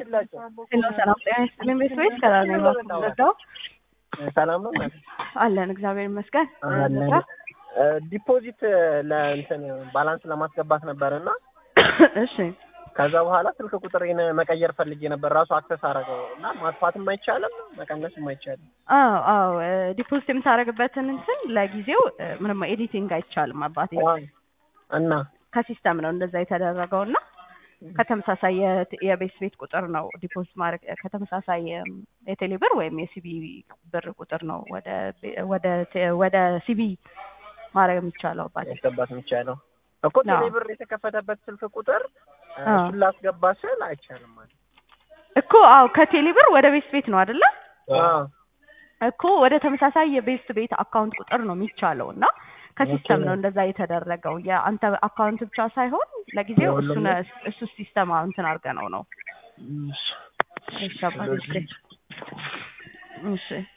Hello, ሰላም ጤና ይስጥልኝ ቤተሰቦች ከላኔ ማስረዳው ሰላም ነው ማለት አለን እግዚአብሔር ይመስገን አለን ዲፖዚት ለእንትን ባላንስ ለማስገባት ነበርና እሺ ከዛ በኋላ ስልክ ቁጥሬን መቀየር ፈልጌ ነበር ራሱ አክሰስ አደረገውና ማጥፋትም አይቻልም መቀነስም አይቻልም አዎ ዲፖዚት የምታረግበትን እንትን ለጊዜው ምንም ኤዲቲንግ አይቻልም አባቴ እና ከሲስተም ነው እንደዛ የተደረገውና ከተመሳሳይ የቤት ቤት ቁጥር ነው ዲፖዚት ማድረግ ከተመሳሳይ የቴሌብር ወይም የሲቢ ብር ቁጥር ነው ወደ ሲቢ ማድረግ የሚቻለው አባቴ ያስገባት የሚቻለው እኮ ቴሌብር የተከፈተበት ስልክ ቁጥር እሱን ላስገባ ስል አይቻልም ማለት እኮ አዎ ከቴሌብር ወደ ቤት ቤት ነው አይደለ እኮ ወደ ተመሳሳይ የቤት ቤት አካውንት ቁጥር ነው የሚቻለውና ከሲስተም ነው እንደዛ የተደረገው የአንተ አካውንት ብቻ ሳይሆን ለጊዜው እሱ ሲስተም እንትን አድርገነው ነው እሺ አባቴ እሺ